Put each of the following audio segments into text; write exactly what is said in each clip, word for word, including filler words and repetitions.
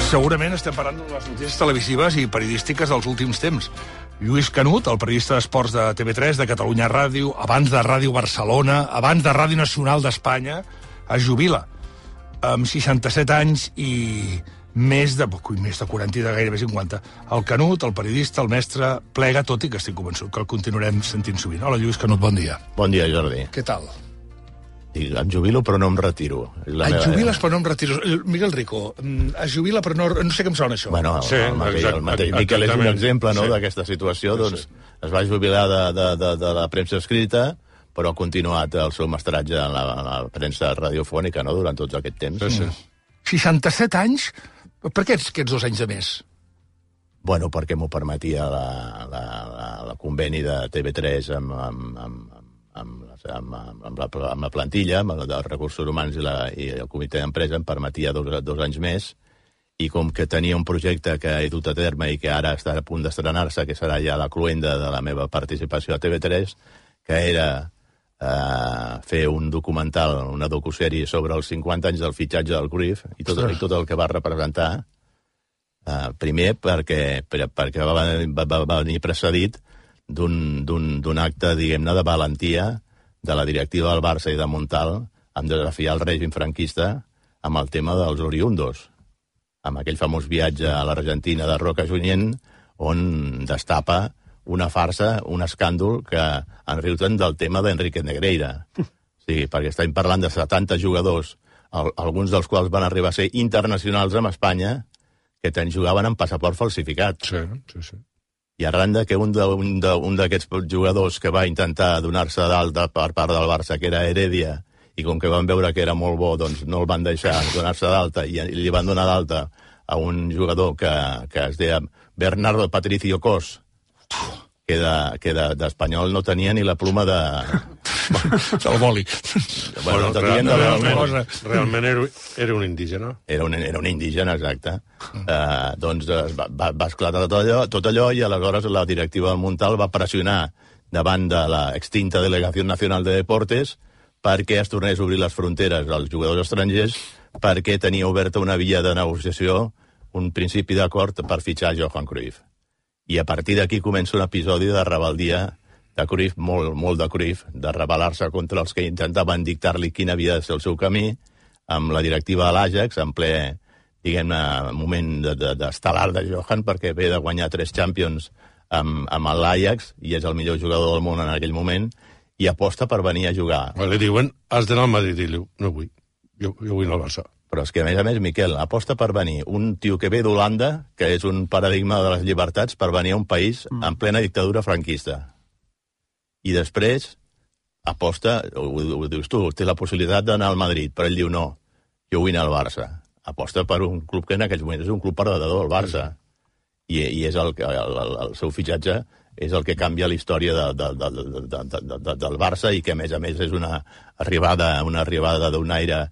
Segurament estem parlant de les notícies televisives i periodístiques dels últims temps. Lluís Canut, el periodista d'esports de T V tres, de Catalunya Ràdio, abans de Ràdio Barcelona, abans de Ràdio Nacional d'Espanya, es jubila amb seixanta-set anys i més de, ui, més de quaranta i de gairebé cinquanta. El Canut, el periodista, el mestre, plega, tot i que estic convençut que el continuarem sentint sovint. Hola, Lluís Canut, bon dia. Bon dia, Jordi. Què tal? I em jubilo però no em retiro. La et meva... jubiles però no em retiro. Miguel Rico, es jubila però no... No sé què em sona això. Bueno, sí, el, mateix, exacte, el mateix Miquel és un exemple, no?, sí. d'aquesta situació. Sí, doncs sí. es va jubilar de, de, de, de la premsa escrita, però ha continuat el seu mestratge en la, en la premsa radiofònica, no?, durant tots aquest temps. Sí, sí. seixanta-set anys? Per què aquests dos anys de més? Bueno, perquè m'ho permetia la, la, la, la conveni de T V tres amb, amb, amb, amb, amb, amb, la, amb la plantilla, amb els recursos humans i, la, i el comitè d'empresa, em permetia dos, dos anys més, i com que tenia un projecte que he dut a terme i que ara està a punt d'estrenar-se, que serà ja la cloenda de la meva participació a T V tres, que era eh, fer un documental, una docusèrie sobre els cinquanta anys del fitxatge del Cruyff i tot, i tot el que va representar. Uh, primer perquè, per, perquè va, va, va venir precedit d'un acte, diguem-ne, de valentia de la directiva del Barça i de Montal en desafiar el règim franquista amb el tema dels oriundos, amb aquell famós viatge a l'Argentina de Roca Junyent, on destapa una farsa, un escàndol que en riuten del tema d'Enrique Negreira. Sí, perquè estem parlant de setanta jugadors, el, alguns dels quals van arribar a ser internacionals amb Espanya, que tant jugaven amb passaport falsificat. Sí, sí, sí. I arran de que un d'aquests jugadors que va intentar donar-se d'alta per part del Barça, que era Heredia, i com que van veure que era molt bo, doncs no el van deixar donar-se d'alta i li van donar d'alta a un jugador que, que es deia Bernardo Patricio Cos, que d'espanyol de, no tenia ni la pluma de... del boli. Bueno, bueno, realment, de realment, realment era, era un indígena. Era un, era un indígena, exacte. Mm. Uh, doncs va, va, va esclatar tot allò, tot allò i aleshores la directiva del Montal va pressionar davant de la extinta Delegació Nacional de Deportes perquè es tornés a obrir les fronteres als jugadors estrangers, perquè tenia oberta una via de negociació, un principi d'acord per fitxar Johan Cruyff. I a partir d'aquí comença un episodi de rebeldia de Cruyff, molt, molt de Cruyff, de rebel·lar-se contra els que intentaven dictar-li quin havia de ser el seu camí, amb la directiva de l'Ajax, en ple, diguem-ne, moment d'estel·lar de, de, de Johan, perquè ve de guanyar tres Champions amb, amb l'Ajax, i és el millor jugador del món en aquell moment, i aposta per venir a jugar. Li diuen, has d'anar al Madrid, i diu, no vull, jo, jo vull anar al Barça. Però és que, a més a més, Miquel, aposta per venir un tio que ve d'Holanda, que és un paradigma de les llibertats, per venir a un país mm. en plena dictadura franquista. I després aposta, ho, ho dius tu, té la possibilitat d'anar al Madrid, però ell diu no, jo vull anar al Barça. Aposta per un club que en aquells moments és un club perdedor, el Barça. I, i és el, el, el, el seu fitxatge és el que canvia la història de, de, de, de, de, de, de, del Barça i que, a més a més, és una arribada, una arribada d'un aire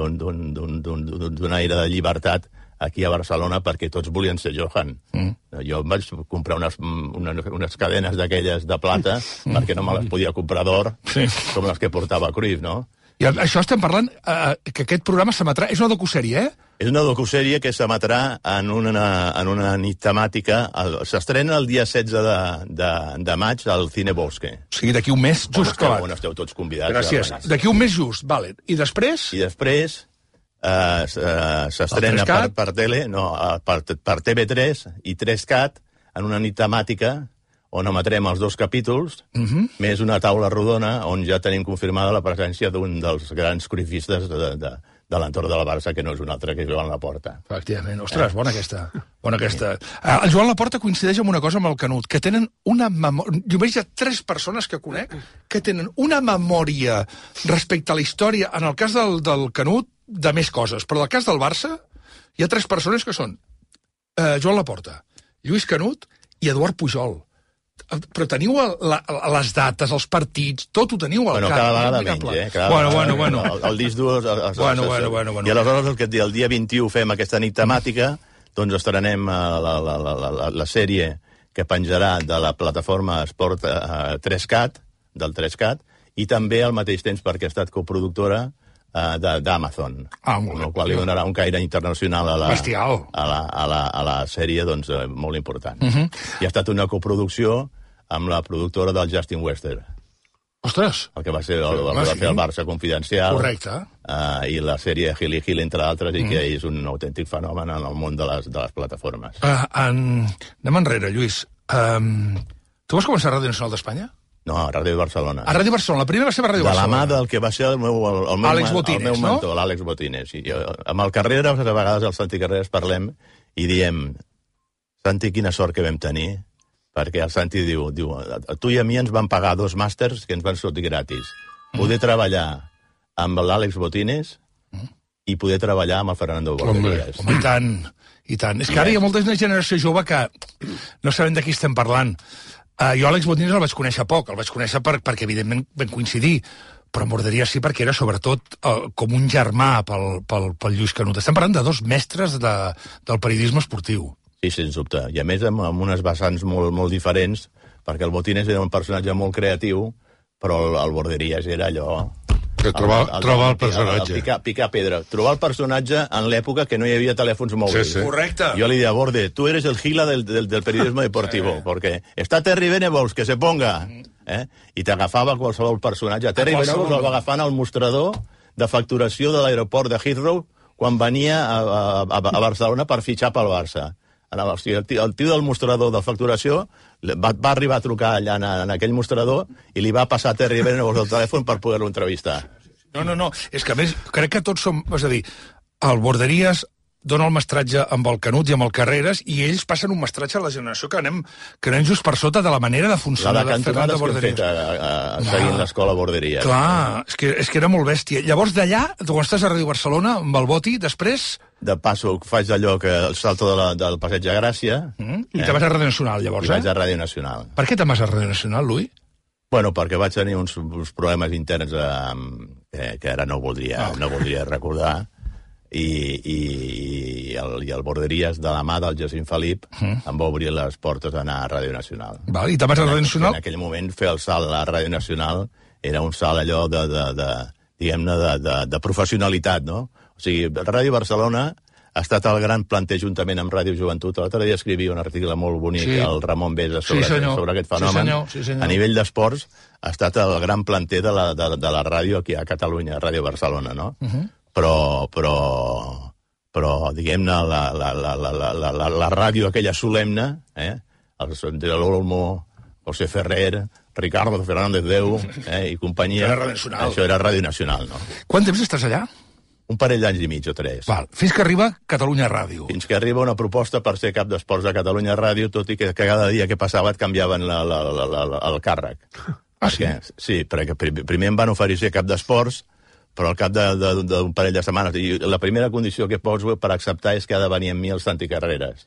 d'un aire de llibertat aquí a Barcelona, perquè tots volien ser Johan. Mm. Jo em vaig comprar unes, unes, unes cadenes d'aquelles de plata mm. perquè no me les podia comprar d'or, sí. com les que portava Cruyff, no? I això estem parlant, eh, que aquest programa s'emetrà... És una docusèrie, eh? És una docusèrie que s'emetrà en, una, en una nit temàtica. S'estrena el dia setze de, de, de maig al Cine Bosque. O sigui, d'aquí un mes just acabat. On esteu tots convidats. Gràcies. D'aquí un mes just, vale. I després? I després eh, s'estrena per, per tele, no, per, per T V tres i tres cat en una nit temàtica on emetrem els dos capítols, uh-huh. més una taula rodona on ja tenim confirmada la presència d'un dels grans cruifistes de, de, de l'entorn de la Barça, que no és un altre que Joan Laporta. Efectivament. Ostres, eh? bona aquesta. Bona aquesta. Uh, el Joan Laporta coincideix amb una cosa amb el Canut, que tenen una memòria... Jo veig tres persones que conec que tenen una memòria respecte a la història, en el cas del, del Canut, de més coses. Però en el cas del Barça, hi ha tres persones que són uh, Joan Laporta, Lluís Canut i Eduard Pujol. Però teniu la, les dates, els partits, tot ho teniu al bueno, cap. Cada vegada menys, eh? Cada bueno, bueno, bueno. El, el disc dur... El, el, bueno, bueno, bueno, bueno. I aleshores, el, que, el dia vint-i-u fem aquesta nit temàtica, doncs estrenem la, la, la, la, la, la sèrie que penjarà de la plataforma Esport eh, tres cat, del tres cat, i també al mateix temps, perquè ha estat coproductora, uh, d'Amazon, ah, amb el qual li donarà un caire internacional a la, Bestial. a la, a la, a la sèrie, doncs, uh, molt important. Uh Mhm. -huh. I ha estat una coproducció amb la productora del Justin Wester, Ostres! el que va ser el, el, Home, el que va sí. fer el Barça Confidencial. Correcte. Uh, I la sèrie Hill i Hill, entre altres, i que és un autèntic fenomen en el món de les, de les plataformes. Uh, en... Anem enrere, Lluís. Um, tu vas començar a Ràdio Nacional d'Espanya? No, a Ràdio Barcelona. A Ràdio Barcelona. La primera va ser a Ràdio De la Barcelona. mà del que va ser el meu, el, el meu, Àlex el Botines, meu no? mentor, l'Àlex Botines. I jo, amb el Carreras, a vegades el Santi Carreras parlem i diem, Santi, quina sort que vam tenir, perquè el Santi diu, diu a tu i a mi ens van pagar dos màsters que ens van sortir gratis. Poder treballar amb l'Àlex Botines i poder treballar amb el Fernando Borderías. Home, i tant, i tant. És que ara hi ha molta generació jove que no sabem de qui estem parlant. Uh, jo Àlex Botines el vaig conèixer poc, el vaig conèixer per, perquè evidentment vam coincidir, però Borderías sí perquè era sobretot uh, com un germà pel, pel, pel Lluís Canut. Estem parlant de dos mestres de, del periodisme esportiu. Sí, sens dubte. I a més amb, amb unes vessants molt, molt diferents, perquè el Botines era un personatge molt creatiu, però el, el Borderías era allò... Que trobar el, el, trobar el personatge. El, el picar, picar pedra. Trobar el personatge en l'època que no hi havia telèfons mòbils. Sí, sí. Correcte. Yo le diría, Borde, tú eres el gila del, del, del periodismo deportivo, porque está Terry Venables, que se ponga, eh? I t'agafava qualsevol personatge. Terry qualsevol. Venables el va agafant al mostrador de facturació de l'aeroport de Heathrow quan venia a, a, a, a Barcelona per fitxar pel Barça. O sigui, el, tio, el tio del mostrador de facturació va, va arribar a trucar allà en, en aquell mostrador i li va passar a Terry Venables el telèfon per poder-lo entrevistar. No, no, no. És que a més, crec que tots som... És a dir, el Borderías dona el mestratge amb el Canut i amb el Carreras i ells passen un mestratge a la generació que anem, que anem just per sota de la manera de La funcionar de cantonades que hem fet a, a, a, seguint l'escola Borderías. Clar, és que, és que era molt bèstia. Llavors d'allà, quan estàs a Ràdio Barcelona, amb el Boti, després... De passo faig allò que el salto de la, del Passeig de Gràcia. Mm, I eh? te vas a Ràdio Nacional, llavors, I vaig eh? a Ràdio Nacional. Per què te'n vas a Ràdio Nacional, Louis? Bueno, perquè vaig tenir uns, uns problemes interns eh, que ara no voldria, oh. no voldria recordar, i, i, i, el, i el Borderías, de la mà del Jacint Felip, mm. em va obrir les portes d'anar a Ràdio Nacional. Val, i te'n vas a Ràdio Nacional? En aquell moment fer el salt a Ràdio Nacional era un salt allò de, de, de diguem-ne, de, de, de professionalitat, no? O sigui, Ràdio Barcelona ha estat el gran planter juntament amb Ràdio Joventut. L'altre dia escrivia un article molt bonic, sí. el Ramon Besa, sobre, sí, sobre aquest fenomen. Sí, senyor. Sí, senyor. A nivell d'esports ha estat el gran planter de la, de, de la ràdio aquí a Catalunya, Ràdio Barcelona, no? Uh -huh. Però, però, però diguem-ne, la, la, la, la, la, la, la ràdio aquella solemne, eh? El Sendero Olmo, José Ferrer, Ricardo Fernández Déu, eh? i companyia. Era Ràdio Nacional. Això era Ràdio Nacional, no? Quant temps estàs allà? Un parell d'anys i mig o tres. Val, fins que arriba Catalunya Ràdio. Fins que arriba una proposta per ser cap d'esports de Catalunya Ràdio, tot i que, que cada dia que passava et canviaven la, la, la, la, la, el càrrec. Ah, perquè, sí? Sí, perquè primer em van oferir ser cap d'esports, però al cap d'un parell de setmanes, i la primera condició que poso per acceptar és que ha de venir amb mi el Santi Carreras.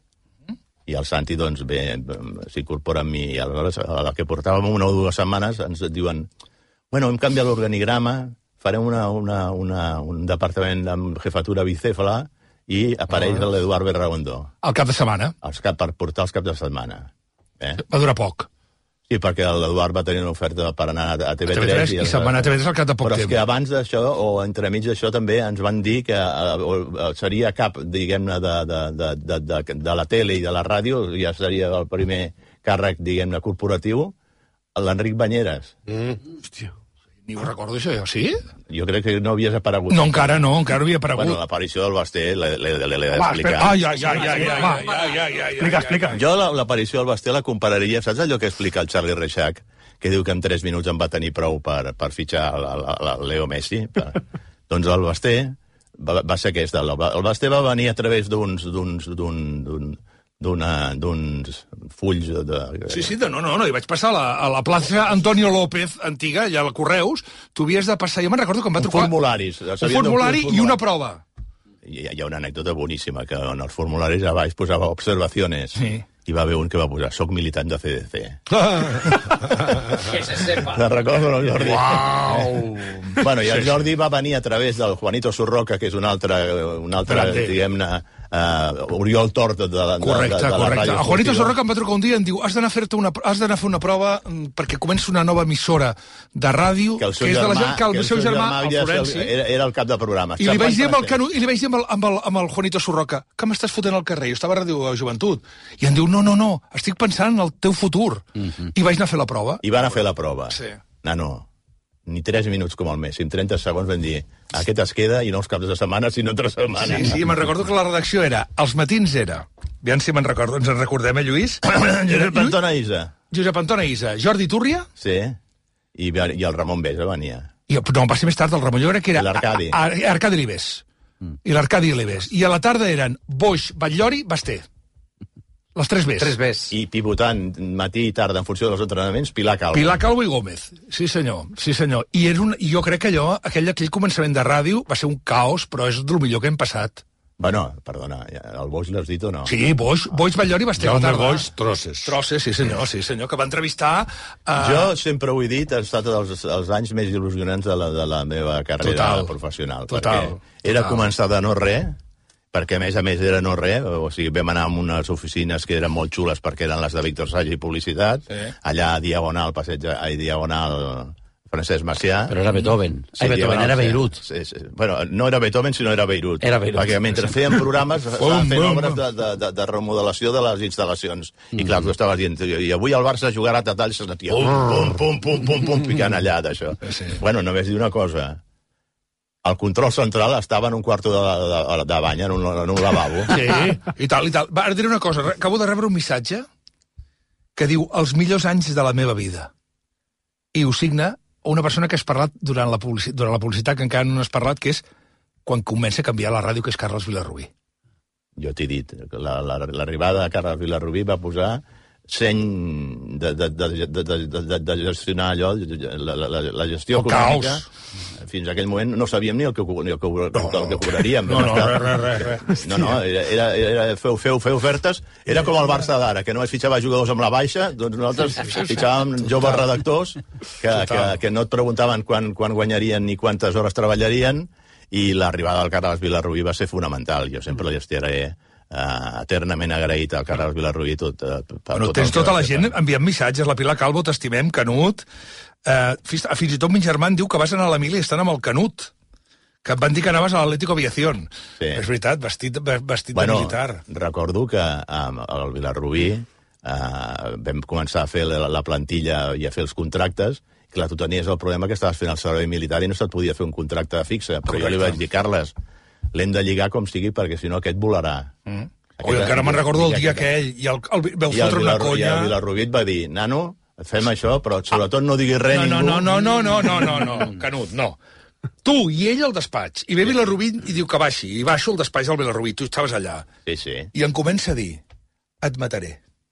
I el Santi, doncs, bé, s'incorpora amb mi, i aleshores, a la que portàvem una o dues setmanes, ens diuen, bueno, hem canviat l'organigrama, farem una, una, una, un departament amb jefatura bicèfala i apareix oh. l'Eduard Berraondo. Al cap de setmana. Els cap, per portar els caps de setmana. Eh? Va durar poc. Sí, perquè l'Eduard va tenir una oferta per anar a T V tres. A T V tres i, i se'n va anar a T V tres al cap de poc però temps. Però és que abans d'això, o entremig d'això, també ens van dir que uh, seria cap, diguem-ne, de, de, de, de, de, de la tele i de la ràdio, ja seria el primer càrrec, diguem-ne, corporatiu, l'Enric Banyeres. Mm. Hòstia. Ni ho recordo, això, jo, sí? Jo crec que no havies aparegut. No, encara no, encara no havia aparegut. Bueno, l'aparició del Basté l'he d'explicar. Ai, ai, ai, ai, ai, ai, ai, ai, explica, explica. Jo l'aparició del Basté la compararia, saps allò que explica el Charlie Reixac, que diu que en tres minuts em va tenir prou per, per fitxar el Leo Messi? Doncs el Basté va, va ser aquest. El, el Basté va venir a través d'uns d'uns fulls de... Sí, sí, de, no, no, no, hi vaig passar a la, a la plaça Antonio López, antiga, allà al Correus, tu havies de passar, jo me'n recordo que em va trucar... Formularis. Un formulari i una prova. Hi ha, hi ha una anècdota boníssima, que en els formularis a baix posava observacions, sí. I va haver un que va posar, soc militant de C D C. Que se sepa. Te'n recordo, no, Jordi? Uau! Bueno, i el Jordi va venir a través del Juanito Surroca, que és un altre, un altre diguem-ne, uh, Oriol Tort de, de, de, correcte, de, de la correcte. ràdio El Juanito esportiva. Sorroca em va trucar un dia i em diu has d'anar a fer-te una, has d'anar a fer una prova perquè comença una nova emissora de ràdio que el seu que és de la germà, gent, que el, que el seu germà, el havia de ser Florenci, era, era el cap de programa. i li vaig dir amb el, Canut, i li vaig dir amb el, amb el, amb el Juanito Sorroca que m'estàs fotent al carrer, jo estava a Ràdio Joventut, i em diu, no, no, no, estic pensant en el teu futur. Mm-hmm. I vaig anar a fer la prova. I van a fer la prova. Sí. Nano, ni tres minuts com el mes, en trenta segons van dir aquest es queda i no els caps de setmana, sinó entre setmana. Sí, sí, me'n recordo que la redacció era, els matins era, aviam si me'n recordo, ens en recordem, eh, Lluís? Josep Antona Isa. Josep Antona Isa, Jordi Túrria? Sí, i, i el Ramon Besa venia. I, no, va ser més tard el Ramon, jo crec que era... L'Arcadi. A- a- Arcadi Libés. Mm. I l'Arcadi Libés. I a la tarda eren Boix, Batllori, Basté. Les tres Bs. Tres Bs. I pivotant matí i tarda en funció dels entrenaments, Pilar Calvo. Pilar Calvo i Gómez. Sí, senyor. Sí, senyor. I era un, i jo crec que allò, aquell, aquell començament de ràdio va ser un caos, però és el millor que hem passat. Bueno, perdona, el Boix l'has dit o no? Sí, Boix, Boix Batllori, Basté. a la Jaume tarda. Boix, Trosses. Trosses, sí senyor, sí senyor, que va entrevistar... Uh... Jo sempre ho he dit, ha estat els, els anys més il·lusionants de la, de la meva carrera Total. professional. Total. Perquè era Total. començar de no res, perquè a més a més era no res, o sigui, vam anar a unes oficines que eren molt xules perquè eren les de Víctor Sagi i Publicitat, Sí. allà a Diagonal, passeig, a Diagonal Francesc Macià. Però era Beethoven. Sí, Ai, Beethoven, Diagonal, era sí. Beirut. Sí, sí. Bueno, no era Beethoven, sinó era Beirut. Era Beirut. Perquè mentre feien programes, estaven fent bum, obres de, de, de, de remodelació de les instal·lacions. I clar, tu estaves dient, i avui el Barça jugarà a tal, i se sentia pum, pum, pum, pum, pum, pum, picant allà d'això. Sí. Bueno, només dir una cosa. El control central estava en un quarto de, de, de bany, en un, en un lavabo. Sí, i tal, i tal. Va, ara diré una cosa. Acabo de rebre un missatge que diu els millors anys de la meva vida. I ho signa una persona que has parlat durant la, publici durant la publicitat, que encara no has parlat, que és quan comença a canviar la ràdio, que és Carles Vilarrubí. Jo t'he dit, l'arribada la, la, de Carles Vilarrubí va posar seny de, de, de, de, de, de, de gestionar allò, la, la, la gestió El econòmica. caos. Fins a aquell moment no sabíem ni el que, ni el que, el que cobraríem. No, no, res, res, res. No, no, era, era, era feu, feu, feu ofertes. Era com el Barça d'ara, que només fitxava jugadors amb la baixa, doncs nosaltres fitxàvem joves redactors que, que, que no et preguntaven quan, quan guanyarien ni quantes hores treballarien, i l'arribada del Carles Vilarrubí va ser fonamental. Jo sempre li estaré uh, eternament agraït al Carles Vilarrubí tot, uh, per Bueno, tot tens el que tota va la fer. gent enviant missatges. La Pilar Calvo, t'estimem, Canut. Uh, fins, fins i tot min germà em diu que vas anar a l'Emili estant amb el Canut, que et van dir que anaves a l'Atlético Aviación. Sí. És veritat, vestit, vestit Bueno, de militar. recordo que amb el Vilarrubí uh, vam començar a fer la, la plantilla i a fer els contractes. Clar, tu tenies el problema que estaves fent el servei militar i no se't podia fer un contracte fixe. Però Correcte. jo li vaig dir, Carles, l'hem de lligar com sigui perquè si no aquest volarà. Mm. Oi, encara me'n recordo el dia aquell, i el, el, vau I el, fotre una Vilar, i conya... el Vilarrubí et va dir, nano, fem això, però sobretot no diguis res No, a no, ningú. no, no, no, no, no, no, no, Canut, no. Tu i ell al despatx, i ve Vilarrubí i diu que baixi, i baixo al despatx del Vilarrubí, tu estaves allà, Sí, sí. i em comença a dir, et mataré.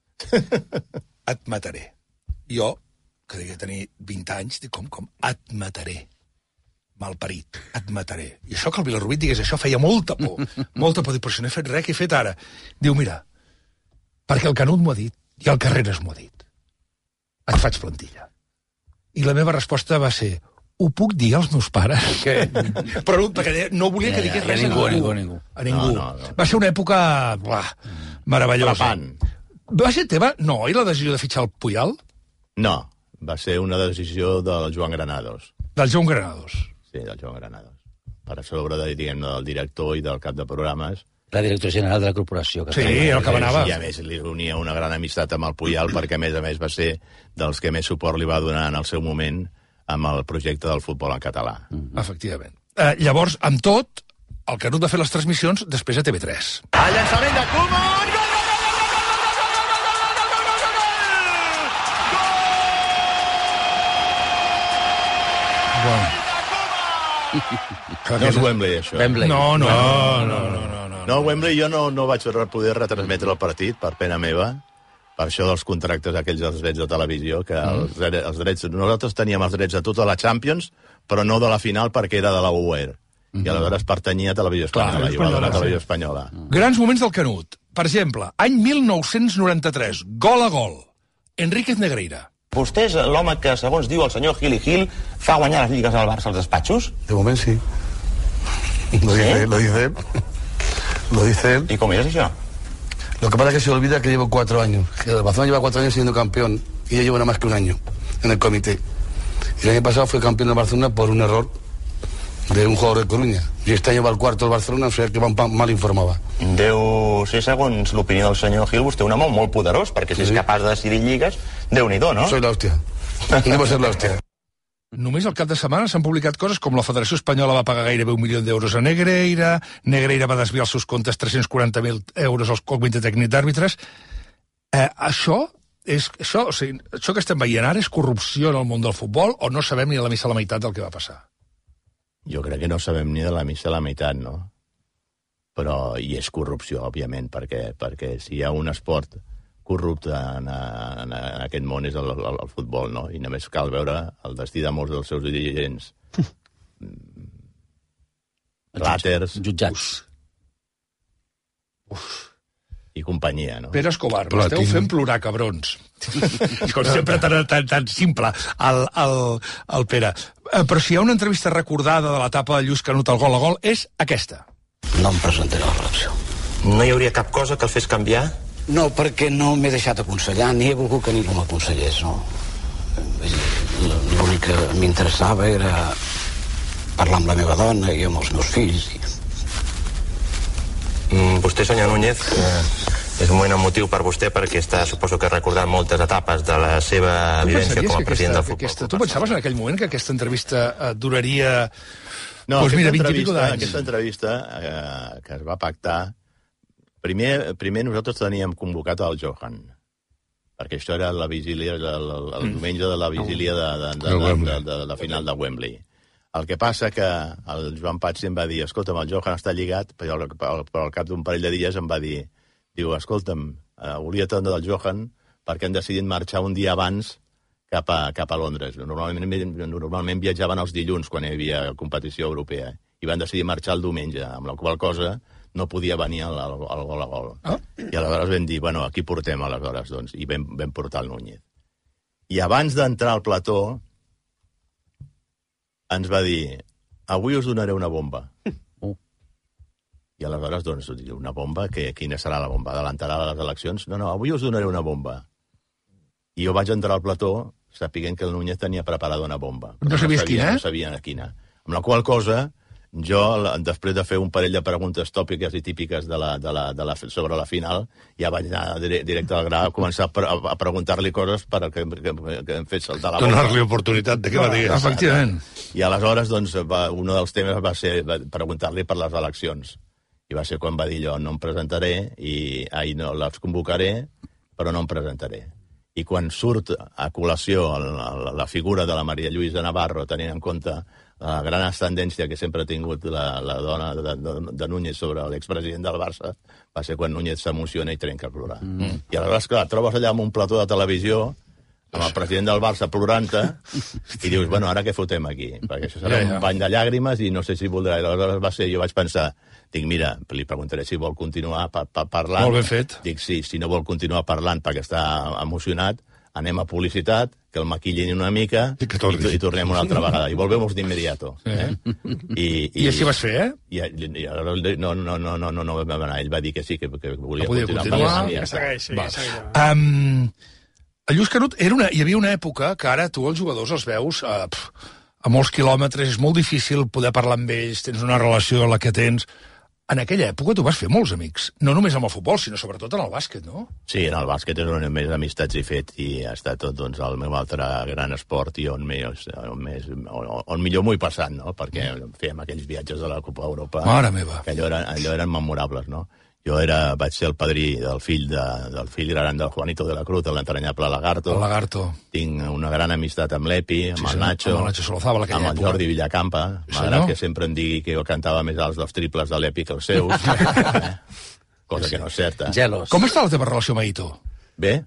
Et mataré. Jo, que devia tenir vint anys, dic, com, com, et mataré. Malparit, et mataré. I això que el Vilarrubí digués això feia molta por, molta por. Dic, però si no he fet res, què he fet ara? Diu, mira, perquè el Canut m'ho ha dit, i el Carreras m'ho ha dit. Et faig plantilla. I la meva resposta va ser, ho puc dir als meus pares? Què? Però no, perquè no volia que digués Ja, ja, res a ningú, ningú. ningú, ningú. A ningú. No, no, no. Va ser una època buah, meravellosa. Frapant. Va ser teva? No, i la decisió de fitxar el Puyal? No, va ser una decisió del Joan Granados. Del Joan Granados. Sí, del Joan Granados. Per a sobre de, diguem-ne, del director i del cap de programes. La directora general de la corporació. Que Sí, feia. el que manava. I a més li unia una gran amistat amb el Puyal, perquè a més a més va ser dels que més suport li va donar en el seu moment amb el projecte del futbol en català. Mm. Efectivament. Eh, llavors, amb tot, el Canut va fer les transmissions després a T V tres. El llançament de Koeman! Gol! Bueno. No és Wembley, això. Wembley. No, no, no, no, no, no, no. No, Wembley jo no, no vaig poder retransmetre el partit, per pena meva, per això dels contractes aquells dels drets de televisió, que els, dre- els drets... Nosaltres teníem els drets de tota la Champions, però no de la final perquè era de la U E R. I aleshores pertanyia a Televisió Espanyola, i va donar a Televisió Espanyola. Grans moments del Canut. Per exemple, any mil nou-cents noranta-tres, gol a gol. Enríquez Negreira. Vostè és l'home que, segons diu el senyor Gil i Gil, fa guanyar les lligues al Barça als despatxos? De momento sí. Lo ¿Sí? dice, lo dice él. Lo dice él. ¿Y cómo es eso? Lo que pasa es que se olvida que llevo cuatro años. Que el Barcelona lleva cuatro años siendo campeón y yo llevo nada más que un año en el comité. Y el año pasado fue campeón del Barcelona por un error de un jugador de Coruña. I este any va al quarto del Barcelona, o sigui que va mal informava. Deu ser, segons l'opinió del senyor Gil, vostè un home molt poderós, perquè si és capaç de decidir lligues, Déu-n'hi-do, no? Soy la hòstia. Debo ser la hòstia. Només al cap de setmana s'han publicat coses com la Federació Espanyola va pagar gairebé un milió d'euros a Negreira, Negreira va desviar els seus comptes tres-cents quaranta mil euros al comitè tècnic d'àrbitres. Eh, això, és, això, o sigui, això que estem veient ara és corrupció en el món del futbol o no sabem ni la missa la meitat del que va passar? Jo crec que no sabem ni de la missa la meitat, no? Però hi és corrupció, òbviament, perquè, perquè si hi ha un esport corrupte en, en, en aquest món és el, el, el futbol, no? I només cal veure el destí de molts dels seus dirigents. Ràters... Jutjats. Uf. I companyia, no? Pere Escobar, Platino. m'esteu fent plorar, cabrons. Com sempre tan, tan, tan simple, el, el, el Pere. Eh, però si hi ha una entrevista recordada de l'etapa de Lluís Canut al gol a gol, és aquesta. No em presentaré a l'elecció. No hi hauria cap cosa que el fes canviar? No, perquè no m'he deixat aconsellar, ni he volgut que ningú m'aconsellés, no. L'únic que m'interessava era parlar amb la meva dona i amb els meus fills. Mm, vostè, senyor Núñez, eh, és un moment emotiu per vostè perquè està, suposo que recordant moltes etapes de la seva vivència com a president aquesta, del futbol. aquesta, tu pensaves en aquell moment que aquesta entrevista eh, duraria... No, pues aquesta, mira, vint i entrevista, pico d'anys. aquesta entrevista eh, que es va pactar, primer, primer nosaltres teníem convocat el Johan, perquè això era la vigília, el, el, el diumenge de la vigília de, de, de, de, de, de, de la final de Wembley. El que passa que el Joan Patxi em va dir, escolta'm, el Johan està lligat, però al, però al cap d'un parell de dies em va dir, diu, escolta'm, eh, volia atendre del Johan perquè han decidit marxar un dia abans cap a, cap a Londres. Normalment, normalment viatjaven els dilluns quan hi havia competició europea i van decidir marxar el diumenge, amb la qual cosa no podia venir al, al, al gol a gol. Oh. I aleshores vam dir, bueno, aquí portem aleshores, doncs, i vam, vam portar el Núñez. I abans d'entrar al plató ens va dir, avui us donaré una bomba. Uh. I aleshores, doncs, una bomba, que, quina serà la bomba? Adelantarà les eleccions? No, no, avui us donaré una bomba. I jo vaig entrar al plató sapiguent que el Núñez tenia preparada una bomba. No sabies no sabia, quina? No sabia quina. Amb la qual cosa, jo, després de fer un parell de preguntes tòpiques i típiques de la, de la, de la, sobre la final, ja vaig anar directe al gra a començar a, pre a preguntar-li coses per que, que, que em fes saltar la boca. Donar-li oportunitat de que la digués. Efectivament. I aleshores, doncs, va, un dels temes va ser preguntar-li per les eleccions. I va ser quan va dir jo, no em presentaré, i ai, no, les convocaré, però no em presentaré. I quan surt a col·lació la, la figura de la Maria Lluïsa Navarro, tenint en compte la gran ascendència que sempre ha tingut la, la dona de, de, de Núñez sobre l'expresident del Barça, va ser quan Núñez s'emociona i trenca a plorar. Mm. I aleshores, clar, trobes allà amb un plató de televisió amb el president del Barça plorant-te i dius, bueno, ara què fotem aquí? Perquè això serà ja, ja. un bany de llàgrimes i no sé si voldrà. I aleshores va ser, jo vaig pensar, dic, mira, li preguntaré si vol continuar pa pa parlant. Molt ben fet. Dic, sí, si no vol continuar parlant perquè està emocionat, anem a publicitat, que el maquillin una mica i, i, i tornem una altra vegada. I volvemos de inmediato. Eh? I, i, I així vas fer, eh? I, i, i no, no, no, no, no, no vam anar. Ell va dir que sí, que, que volia que continuar. continuar. Que segueix, sí, segueix. Um, el Lluís Canut, era una, hi havia una època que ara tu els jugadors els veus uh, pf, a molts quilòmetres, és molt difícil poder parlar amb ells, tens una relació la que tens... En aquella època tu vas fer molts amics, no només amb el futbol, sinó sobretot en el bàsquet, no? Sí, en el bàsquet és on més amistats he fet i ha estat tot doncs, el meu altre gran esport i on, més, on, més, on, on millor m'ho he passat, no? Perquè fèiem aquells viatges de la Copa Europa. Mare meva. Que allò eren, allò eren memorables, no? Jo era, vaig ser el padrí del fill, de, del fill gran del Juanito de la Cruz, l'entranyable Lagarto. El Lagarto. Tinc una gran amistat amb l'Epi, amb sí, el Nacho, amb el Nacho Solozábal, amb el època. Jordi Villacampa. Sí, M'agrada no? que sempre em digui que jo cantava més alts dels triples de l'Epi que els seus. eh? Cosa que no és certa. Gelos. Com està la teva relació amb Aito? Bé?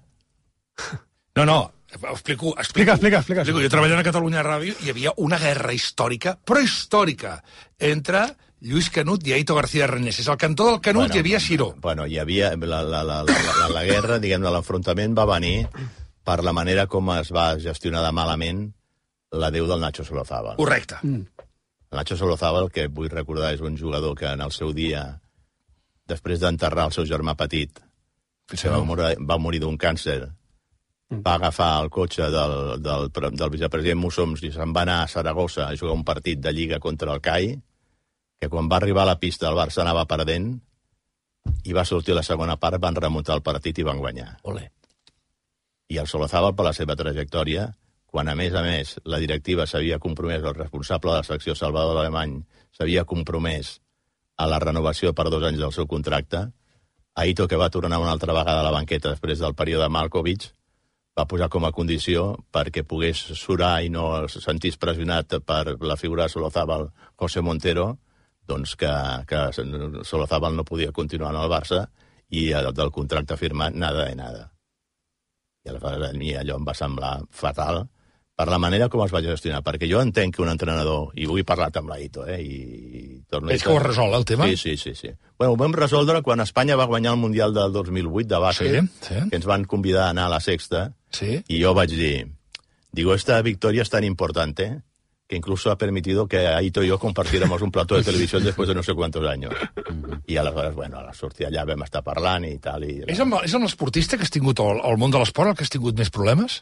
No, no, explico... Explica, explica, explica. explico. Jo treballant a Catalunya Ràdio hi havia una guerra històrica, però històrica, entre Lluís Canut i Aito García Reneses. Al cantó del Canut Bueno, hi havia Siró. Bueno, hi havia... La, la, la, la, la, la guerra, diguem, l'enfrontament va venir per la manera com es va gestionar de malament la Déu del Nacho Solozábal. Correcte. El Nacho Solozábal, que vull recordar, és un jugador que en el seu dia després d'enterrar el seu germà petit, que va morir, va morir d'un càncer, va agafar el cotxe del, del, del vicepresident Mussoms i se'n va anar a Saragossa a jugar un partit de Lliga contra el C A I, que quan va arribar a la pista el Barça anava perdent, i va sortir la segona part, van remuntar el partit i van guanyar. Olé. I el Solozábal, per la seva trajectòria, quan a més a més la directiva s'havia compromès, el responsable de la secció Salvador Alemany s'havia compromès a la renovació per dos anys del seu contracte, Aito, que va tornar una altra vegada a la banqueta després del període Malkovich, va posar com a condició perquè pogués surar i no es sentís pressionat per la figura de Solozábal, José Montero, doncs que, que Solozábal no podia continuar en el Barça i del contracte firmat nada de nada. I aleshores a mi allò em va semblar fatal per la manera com es va gestionar, perquè jo entenc que un entrenador, i avui he parlat amb l'Aito, eh, i torno... És que ho has resolt, el tema? Sí, sí, sí, sí. Bueno, ho vam resoldre quan Espanya va guanyar el Mundial del dos mil vuit de bàsquet, sí, sí. que ens van convidar a anar a la Sexta, sí. Y yo vaig dir, digo, esta victoria es tan importante que incluso ha permitido que Aito y yo compartiéramos un plató de televisión después de no sé cuántos años. I aleshores, bueno, a la sortida allà vam estar parlant i tal. I... És amb, és amb l'esportista que has tingut, al, al món de l'esport, el que has tingut més problemes?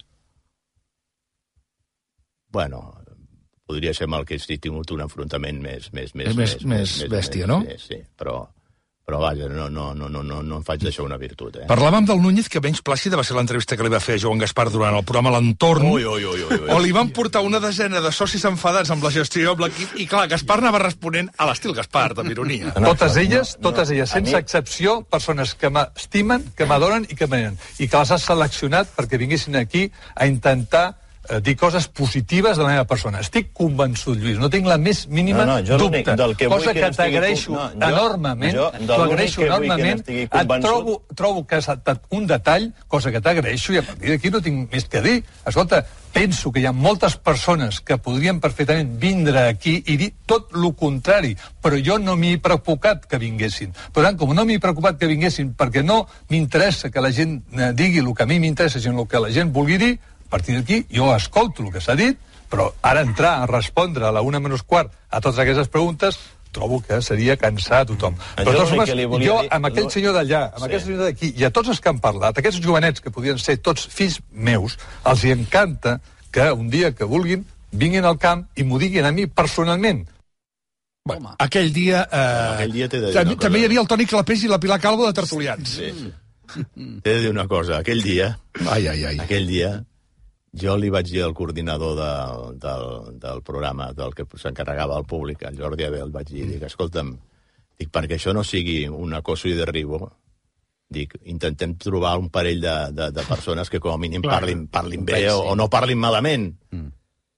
Bueno, podria ser amb el que he tingut un enfrontament més... Més, més, més, més, més bèstia, més, no? Més, sí, però, però vaja, no, no, no, no, no, no em faig d'això una virtut, eh? Parlàvem del Núñez, que menys plàcida va ser l'entrevista que li va fer a Joan Gaspar durant el programa L'Entorn, ui, ui, ui, ui, ui. o li van portar una desena de socis enfadats amb la gestió amb l'equip, i clar, Gaspar anava responent a l'estil Gaspar, de ironia. Totes elles, totes elles, sense excepció, persones que m'estimen, que m'adoren i que m'anen, i que les has seleccionat perquè vinguessin aquí a intentar dir coses positives de la meva persona. Estic convençut, Lluís, no tinc la més mínima no, no, dubte. Que cosa que, que t'agraeixo no, enormement, t'ho agraeixo enormement, et trobo, trobo que és un detall, cosa que t'agraeixo, i a partir d'aquí no tinc més que dir. Escolta, penso que hi ha moltes persones que podrien perfectament vindre aquí i dir tot el contrari, però jo no m'hi he preocupat que vinguessin. Per tant, com no m'hi he preocupat que vinguessin perquè no m'interessa que la gent digui el que a mi m'interessa, sinó el que la gent vulgui dir, a partir d'aquí jo escolto el que s'ha dit, però ara entrar a respondre a la una menys quart a totes aquestes preguntes trobo que seria cansar a tothom. Però de totes formes, jo, amb aquell senyor d'allà, amb sí. aquest senyor d'aquí, i a tots els que han parlat, aquests jovenets que podien ser tots fills meus, els hi encanta que un dia que vulguin vinguin al camp i m'ho diguin a mi personalment. Bueno, aquell dia... Eh, aquell dia de també, també hi havia el Toni Clapés i la Pilar Calvo de tertulians. Sí. T'he de dir una cosa, aquell dia... Ai, ai, ai. Aquell dia... Jo li vaig dir al coordinador del, del, del programa, del que s'encarregava al públic, al Jordi Abel, vaig dir, dic, escolta'm, dic, perquè això no sigui un acoso i derribo, dic, intentem trobar un parell de, de, de persones que com a mínim parlin, parlin bé o, o no parlin malament. Mm.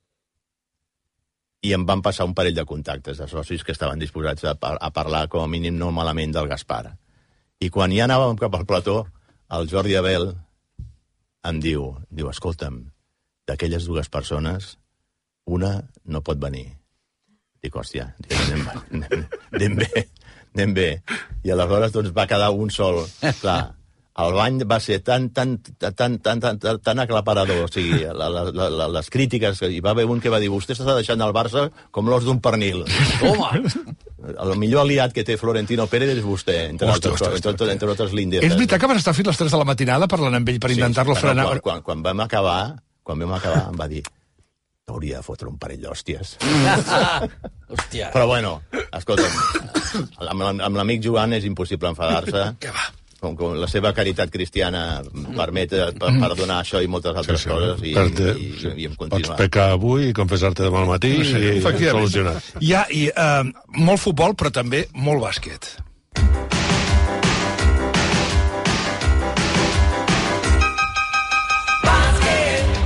I em van passar un parell de contactes de socis que estaven disposats a, a parlar com a mínim no malament del Gaspar. I quan ja anàvem cap al plató, el Jordi Abel em diu, diu, escolta'm, d'aquelles dues persones, una no pot venir. Dic, hòstia, anem, anem, anem bé, anem bé. I aleshores doncs, va quedar un sol. Clar, el bany va ser tan, tan, tan, tan, tan, tan aclaparador, o sigui, la, la, la, les crítiques, hi va haver un que va dir, vostè s'està deixant el Barça com l'os d'un pernil. Home! El millor aliat que té Florentino Pérez és vostè, entre, Hosti, altres, hosti, entre, hosti. entre altres lindes. És veritat que vas estar fins les tres de la matinada parlant amb ell per intentar-lo sí, frenar? Quan, quan, quan vam acabar, quan vam acabar, em va dir, t'hauria de fotre un parell d'hòsties. Hòstia. Però bueno, escolta'm, amb, amb l'amic Joan és impossible enfadar-se. Què va? Com, com la seva caritat cristiana permet per, perdonar això i moltes altres sí, sí. coses i, Perte, i, i, i em Pots continuar. pecar avui i confessar-te demà al matí sí, i solucionar. Hi ha i, uh, molt futbol, però també molt bàsquet. Bàsquet!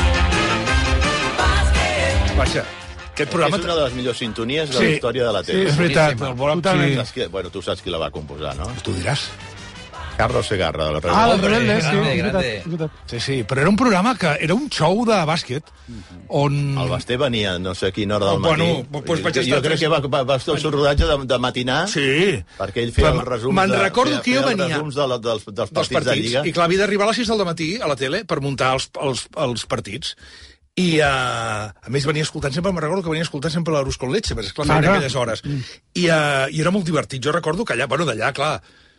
Bàsquet! Vaja, aquest programa... És una de les millors sintonies de sí, la història de la tele. Sí, és veritat. Sí. Saps qui, bueno, tu saps qui la va composar, no? Tu diràs. Carlos Segarra, de la Ah, del Rebelde. Rebelde, sí. Grande, és veritat, grande. és veritat. Sí, sí, però era un programa que era un show de bàsquet, on... El Basté venia no sé a quina hora del Oh, bueno, matí. doncs vaig jo, estar jo crec tres- que va, va, va estar el seu rodatge de, de matinar, Sí. perquè ell feia Però els resums, me'n de, recordo feia, que jo feia els venia resums de, la- dels, dels, dels partits, de partits. Lliga. I clar, havia d'arribar a les sis del matí a la tele per muntar els, els, els partits. I, uh, a més, venia escoltant sempre, me'n recordo que venia escoltant sempre l'Arús con Leche, perquè, esclar, Ah, feien clar. aquelles hores. I, uh, I era molt divertit. Jo recordo que allà, bueno, d'allà, clar,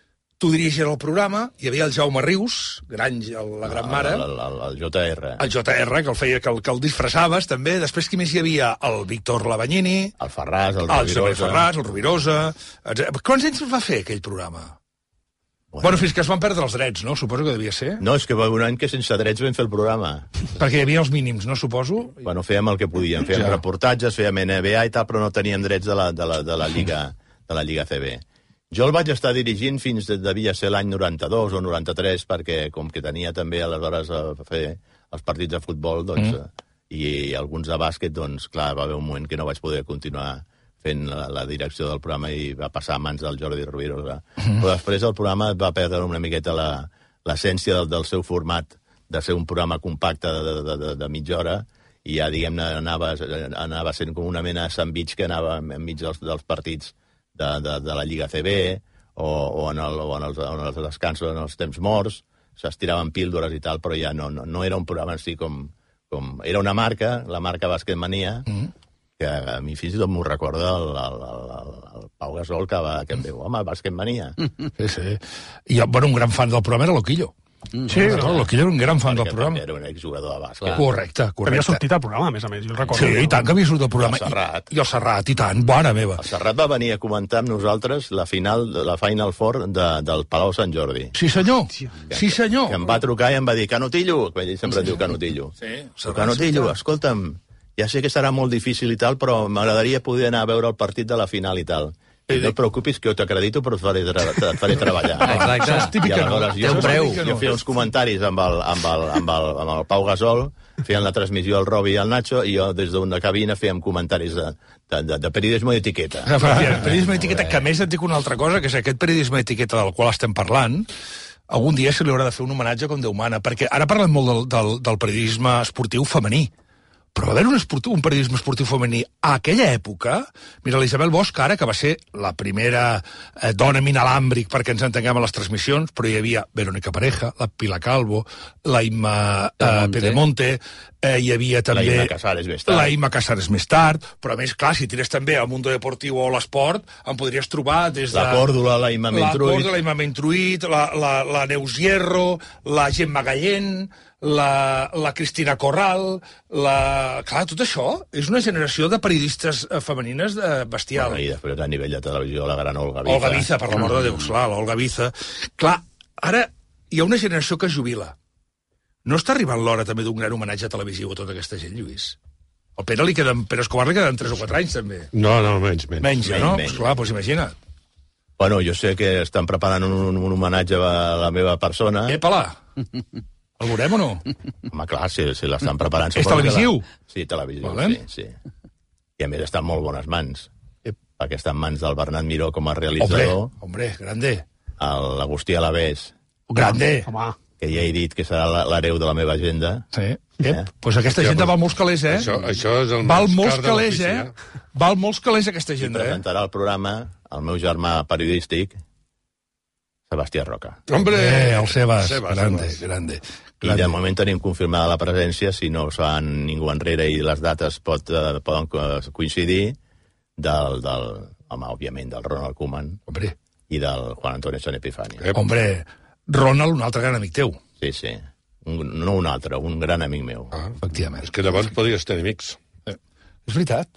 tu dirigies el programa, hi havia el Jaume Rius, gran, la gran mare, El, el, el, el J R. el J R, que el feia, que el, que el disfressaves, també. Després, qui més hi havia? El Víctor Labanyini, El Ferràs, el el Xavier Rovirosa. Ferràs, el Rovirosa... etcètera. Quants anys va fer aquell programa? Bueno, bueno, fins que es van perdre els drets, no? Suposo que devia ser. No, és que va haver un any que sense drets vam fer el programa. Perquè hi havia els mínims, no? Suposo. Bueno, fèiem el que podíem. Fèiem Ja. reportatges, fèiem N B A i tal, però no teníem drets de la, de la, de la, Lliga, de la Lliga C B. Jo el vaig estar dirigint fins, de, devia ser l'any noranta-dos o noranta-tres, perquè com que tenia també aleshores a fer els partits de futbol, doncs, mm. i, i alguns de bàsquet, doncs, clar, va haver un moment que no vaig poder continuar fent la, la direcció del programa i va passar a mans del Jordi Rovirosa. Mm. Però després el programa va perdre una miqueta la, l'essència del, del seu format, de ser un programa compacte de, de, de, de mitja hora, i ja, diguem-ne, anava, anava sent com una mena de sandwich que anava enmig dels, dels partits de, de, de la Lliga C B o, o, en, el, o en, els, en els descansos, en els temps morts, s'estiraven píldores i tal, però ja no, no, no era un programa en si com, com... Era una marca, la marca Bàsquetmania, mm. que a mi fins i tot m'ho recorda el, el, el, el Pau Gasol, que, va, que em diu, home, Bàsquetmania. Sí, sí. I, bueno, un gran fan del programa era Loquillo. Sí, sí, no, Loquillo era un gran fan del programa. Era un exjugador de bàsquet. Correcte, correcte. Havia sortit al programa, a més a més, jo el recordo. Sí, i tant que havia sortit al programa. I el Serrat. I, I el Serrat, i tant, bona meva. El Serrat va venir a comentar amb nosaltres la final, la Final Four de, del Palau Sant Jordi. Sí, senyor. Sí, senyor. Que em va trucar i em va dir, Canotillo, que ell sempre diu Canotillo. Sí, Canotillo, escolta'm, ja sé que serà molt difícil i tal, però m'agradaria poder anar a veure el partit de la final i tal. I no et preocupis, que jo t'acredito, però et faré, et faré treballar. Exacte. Això és típic que no. I Té un preu. Jo feia uns comentaris amb el, amb el, amb el, amb el Pau Gasol, feien la transmissió al Robi i al Nacho, i jo des d'una cabina fèiem comentaris de, de, de, de periodisme d'etiqueta. Periodisme d'etiqueta, que a més et dic una altra cosa, que és aquest periodisme d'etiqueta del qual estem parlant, algun dia se li haurà de fer un homenatge com Déu mana, perquè ara parlem molt del, del, del periodisme esportiu femení, però va haver un, esportiu, un periodisme esportiu femení a aquella època. Mira, l'Isabel Bosch, ara, que va ser la primera eh, dona en inalàmbric perquè ens entenguem a les transmissions, però hi havia Verónica Pareja, la Pilar Calvo, la Imma eh, Pedemonte, eh, hi havia també... La Imma Casares més tard. La Imma Casares més tard, però a més, clar, si tires també al Mundo Deportivo o a l'esport, em podries trobar des de... La Còrdula, la Imma Mentruit... La Còrdula, la Imma Mentruit, la, la, la Neus Hierro, la Gemma Gallén, la, la Cristina Corral, la... Clar, tot això és una generació de periodistes eh, femenines de bestial. Bueno, I després a nivell de televisió la gran Olga Biza. Olga Biza, per l'amor de Déu, clar, l'Olga Biza. Clar, ara hi ha una generació que es jubila. No està arribant l'hora també d'un gran homenatge televisiu a tota aquesta gent, Lluís? Al Pere li queden, Pere Escobar li queden tres o quatre anys, també. No, no, menys, menys. Menys, ja, no? menys. Pues clar, doncs imagina't. Bueno, jo sé que estan preparant un, un homenatge a la meva persona. Epa-la! El veurem o no? Home, clar, si, si l'estan preparant... És televisiu? La... Sí, televisiu, vale. sí, sí. I a més està en molt bones mans. Ep. Perquè està en mans del Bernat Miró com a realitzador. Hombre, hombre, grande. L'Agustí Alavés. Grande. Home. Que ja he dit que serà l'hereu de la meva agenda. Sí. Ep, eh? Pues aquesta agenda val molts calés, eh? Això, això és el val més molts car de calés, l'ofici, eh? Val molts calés, aquesta I agenda, eh? presentarà el programa el meu germà periodístic, Sebastià Roca. Hombre! Eh, el Sebas, Sebas, grande, Sebas. grande. I grande. de moment tenim confirmada la presència, si no es fan ningú enrere i les dates pot, eh, poden coincidir, del, del, home, òbviament, del Ronald Koeman Hombre. i del Juan Antonio San Epifanio. Ep. Hombre, Ronald, un altre gran amic teu. Sí, sí. Un, no un altre, un gran amic meu. Ah, Efectivament. és que llavors podies tenir amics. És veritat.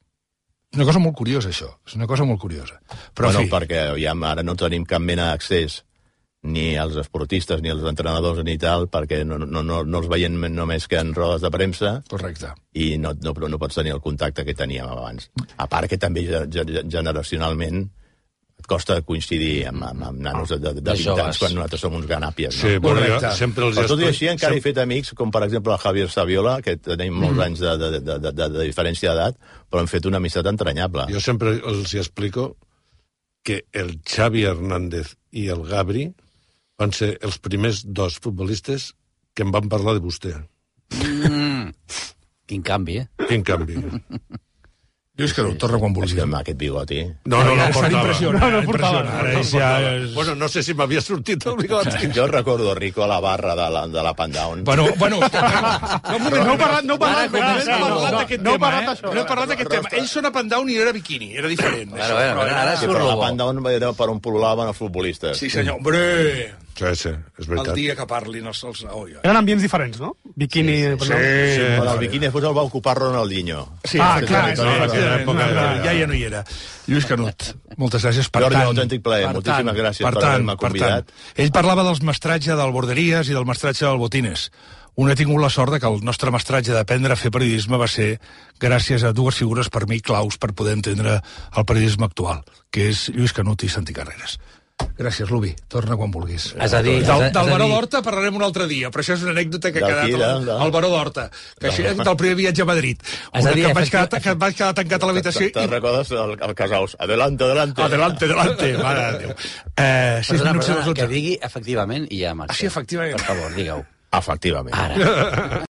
És una cosa molt curiosa, això. És una cosa molt curiosa. Però, Bueno, en fi, perquè ja ara no tenim cap mena d'accés ni als esportistes, ni als entrenadors, ni tal, perquè no, no, no, no els veiem només que en rodes de premsa correcte. i no, no, no pots tenir el contacte que teníem abans. A part que també ge- generacionalment et costa coincidir amb, amb, amb nanos de, de, de vint joves. anys quan nosaltres som uns ganàpies. Sí, No? bueno, jo Correcte. sempre els Però tot i expli- així encara he fet amics, com per exemple el Javier Saviola, que tenim molts Mm. anys de, de, de, de, de, de diferència d'edat, però hem fet una amistat entranyable. Jo sempre els hi explico que el Xavi Hernández i el Gabri van ser els primers dos futbolistes que em van parlar de vostè. Mm. Quin canvi, eh? Quin canvi. Lluís Canut, torna quan vulguis. És que amb aquest bigoti... No, no, no, Estan portava. impressionant, No, no portava. impressionant. Ara és ja... és- Bueno, no sé si m'havia sortit el bigoti. Jo recordo Rico a la barra de la, de la Pandown. Bueno, bueno... No, un moment, No heu parlat, no heu parlat, no, no, no, hem no, parlat no, d'aquest no heu tema, parlat eh? d'això. No he parlat d'aquest tema. Ells són a Pandown i era bikini, era diferent. Bueno, bueno, bueno, ara Sí, surt però lo la bo. Pandown era per on pol·lulaven els futbolistes. Sí, senyor. Hombre, Sí, sí, és el veritat. dia que parlin els... els... Oi, oi. Eren ambients diferents, no? Bikini... Sí, Bueno, el biquini després el va ocupar Ronaldinho. sí, Ah, sí, clar, sí, és sí, veritat. sí, Època, ja, ja, ja, ja no hi era. Lluís Canut, moltes gràcies. Per Jordi, tant, un autèntic plaer. per Moltíssimes tant, gràcies per per tant, haver-me per convidat. tant. Ell parlava dels mestratge del Borderies i del mestratge del Botines. Un ha tingut la sort de que el nostre mestratge d'aprendre a fer periodisme va ser gràcies a dues figures per mi claus per poder entendre el periodisme actual, que és Lluís Canut i Santi Carreras. Gràcies, Lubi. Torna quan vulguis. És a dir, Del, és a- és del a Baró dir- d'Horta parlarem un altre dia, però això és una anècdota que ha D'aquí, quedat al, de- de- al Baró d'Horta, que així és del primer viatge a Madrid. És a Una dir, que em vaig efectiu- quedar, que em vaig quedar tancat a l'habitació Te'n i... recordes el, el Casals? Adelante, adelante. Adelante, adelante, mare de Déu. Eh, sis Perdona, minuts i les perdona, que dotze. digui efectivament i ja marxa. Ah, sí, efectivament. Per favor, digue-ho. Efectivament. Ara.